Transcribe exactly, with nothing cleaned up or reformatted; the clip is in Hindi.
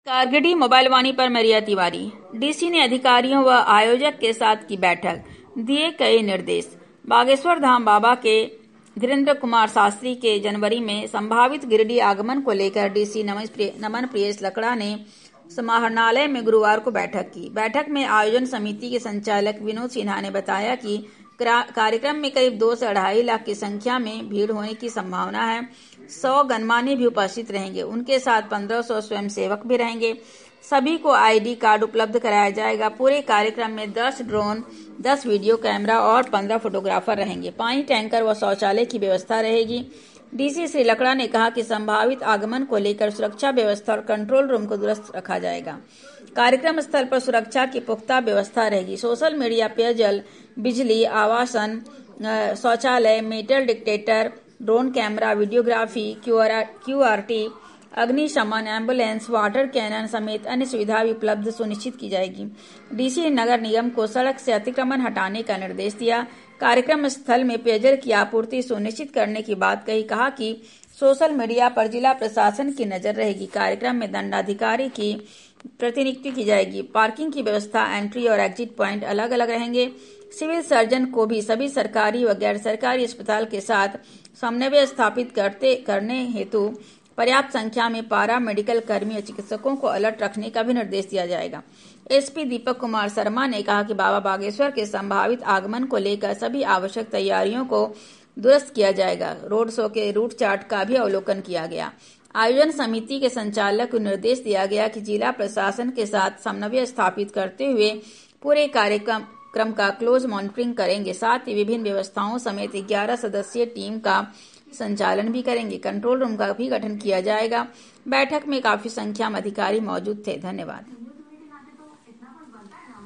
कारगिडी मोबाइल वाणी पर मरिया तिवारी। डीसी ने अधिकारियों व आयोजक के साथ की बैठक, दिए कई निर्देश। बागेश्वर धाम बाबा के धीरेन्द्र कुमार शास्त्री के जनवरी में संभावित गिरिडीह आगमन को लेकर डीसी नमन प्रियेश लकड़ा ने समाहरणालय में गुरुवार को बैठक की। बैठक में आयोजन समिति के संचालक विनोद सिन्हा ने बताया कि कार्यक्रम में करीब दो से अढ़ाई लाख की संख्या में भीड़ होने की संभावना है। सौ गणमान्य भी उपस्थित रहेंगे। उनके साथ पंद्रह सौ स्वयंसेवक भी रहेंगे। सभी को आईडी कार्ड उपलब्ध कराया जाएगा। पूरे कार्यक्रम में दस ड्रोन, दस वीडियो कैमरा और पंद्रह फोटोग्राफर रहेंगे। पानी टैंकर व शौचालय की व्यवस्था रहेगी। डीसी श्री लकड़ा ने कहा कि संभावित आगमन को लेकर सुरक्षा व्यवस्था और कंट्रोल रूम को दुरुस्त रखा जाएगा। कार्यक्रम स्थल पर सुरक्षा की पुख्ता व्यवस्था रहेगी। सोशल मीडिया, पेयजल, बिजली, आवासन, शौचालय, metal detector, drone camera, videography, QRT, अग्निशमन, एम्बुलेंस, वाटर कैनन समेत अन्य सुविधा भी उपलब्ध सुनिश्चित की जाएगी। डीसी ने नगर निगम को सड़क से अतिक्रमण हटाने का निर्देश दिया। कार्यक्रम स्थल में पेयजल की आपूर्ति सुनिश्चित करने की बात कही। कहा कि सोशल मीडिया पर जिला प्रशासन की नजर रहेगी। कार्यक्रम में दंडाधिकारी की प्रतिनियुक्ति की जाएगी। पार्किंग की व्यवस्था, एंट्री और एग्जिट पॉइंट अलग अलग रहेंगे। सिविल सर्जन को भी सभी सरकारी व गैर सरकारी अस्पताल के साथ समन्वय स्थापित करते करने हेतु पर्याप्त संख्या में पारा मेडिकल कर्मी और चिकित्सकों को अलर्ट रखने का भी निर्देश दिया जाएगा। एसपी दीपक कुमार शर्मा ने कहा कि बाबा बागेश्वर के संभावित आगमन को लेकर सभी आवश्यक तैयारियों को दुरुस्त किया जाएगा। रोड शो के रूट चार्ट का भी अवलोकन किया गया। आयोजन समिति के संचालक को निर्देश दिया गया कि जिला प्रशासन के साथ समन्वय स्थापित करते हुए पूरे कार्यक्रम क्रम का क्लोज मॉनिटरिंग करेंगे। साथ ही विभिन्न व्यवस्थाओं समेत ग्यारह सदस्यीय टीम का संचालन भी करेंगे। कंट्रोल रूम का भी गठन किया जाएगा। बैठक में काफी संख्या में अधिकारी मौजूद थे। धन्यवाद।